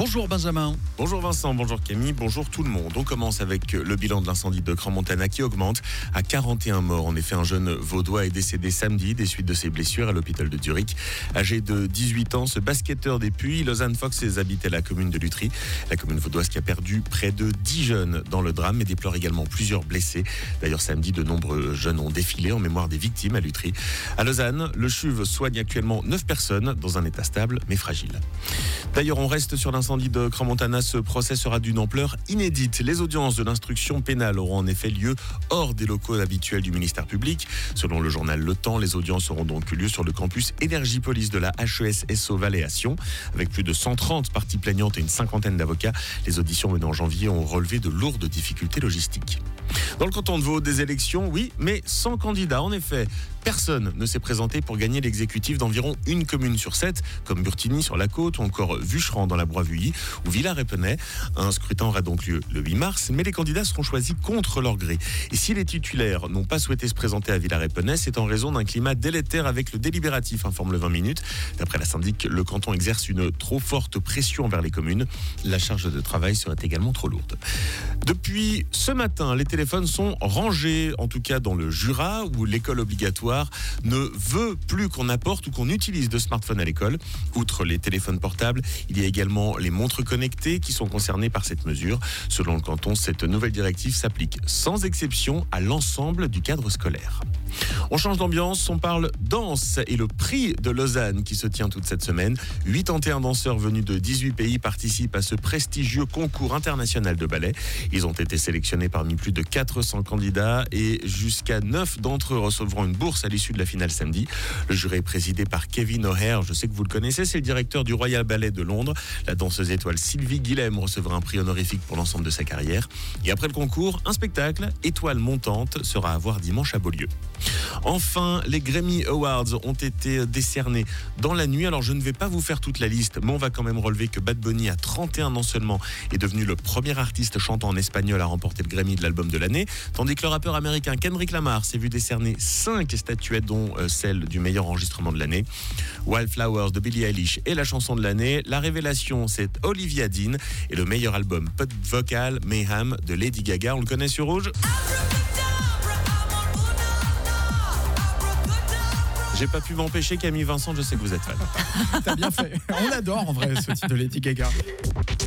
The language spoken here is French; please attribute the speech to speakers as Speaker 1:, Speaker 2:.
Speaker 1: Bonjour Benjamin.
Speaker 2: Bonjour Vincent, bonjour Camille, bonjour tout le monde. On commence avec le bilan de l'incendie de Crans-Montana qui augmente à 41 morts. En effet, un jeune vaudois est décédé samedi des suites de ses blessures à l'hôpital de Zurich. Âgé de 18 ans, ce basketteur des Puys, Lausanne Fox habitait la commune de Lutry. La commune vaudoise qui a perdu près de 10 jeunes dans le drame et déplore également plusieurs blessés. D'ailleurs, samedi, de nombreux jeunes ont défilé en mémoire des victimes à Lutry. À Lausanne, le CHUV soigne actuellement 9 personnes dans un état stable mais fragile. D'ailleurs, on reste sur l'incendie de Crans-Montana. Ce procès sera d'une ampleur inédite. Les audiences de l'instruction pénale auront en effet lieu hors des locaux habituels du ministère public. Selon le journal Le Temps, les audiences auront donc lieu sur le campus Énergie-Police de la HES-SO Valais à Sion. Avec plus de 130 parties plaignantes et une cinquantaine d'avocats, les auditions menées en janvier ont relevé de lourdes difficultés logistiques. Dans le canton de Vaud, des élections, oui, mais sans candidat. En effet, personne ne s'est présenté pour gagner l'exécutif d'environ une commune sur 7, comme Burtigny sur la Côte ou encore Vucheran dans la Broye-Vully ou Villars-Épernay. Un scrutin aura donc lieu le 8 mars, mais les candidats seront choisis contre leur gré. Et si les titulaires n'ont pas souhaité se présenter à Villars-Épernay, c'est en raison d'un climat délétère avec le délibératif, informe le 20 minutes. D'après la syndic, le canton exerce une trop forte pression envers les communes. La charge de travail serait également trop lourde. Depuis ce matin, les téléphones sont rangés, en tout cas dans le Jura, où l'école obligatoire ne veut plus qu'on apporte ou qu'on utilise de smartphones à l'école. Outre les téléphones portables, il y a également les montres connectées qui sont concernées par cette mesure. Selon le canton, cette nouvelle directive s'applique sans exception à l'ensemble du cadre scolaire. On change d'ambiance, on parle danse et le prix de Lausanne qui se tient toute cette semaine. 81 danseurs venus de 18 pays participent à ce prestigieux concours international de ballet. Ils ont été sélectionnés parmi plus de 400 candidats et jusqu'à 9 d'entre eux recevront une bourse à l'issue de la finale samedi. Le jury est présidé par Kevin O'Hare, je sais que vous le connaissez, c'est le directeur du Royal Ballet de Londres. La danseuse étoile Sylvie Guilhem recevra un prix honorifique pour l'ensemble de sa carrière. Et après le concours, un spectacle, Étoile montante, sera à voir dimanche à Beaulieu. Enfin, les Grammy Awards ont été décernés dans la nuit. Alors je ne vais pas vous faire toute la liste, mais on va quand même relever que Bad Bunny, à 31 ans seulement, est devenu le premier artiste chantant en espagnol à remporter le Grammy de l'album de l'année, tandis que le rappeur américain Kendrick Lamar s'est vu décerner 5 statuettes, dont celle du meilleur enregistrement de l'année. Wildflowers de Billie Eilish est la chanson de l'année. La révélation, c'est Olivia Dean et le meilleur album pop vocal Mayhem de Lady Gaga. On le connaît sur Rouge. J'ai pas pu m'empêcher, Camille, Vincent, je sais que vous êtes fan.
Speaker 1: T'as bien fait. On adore en vrai ce titre de Lady Gaga.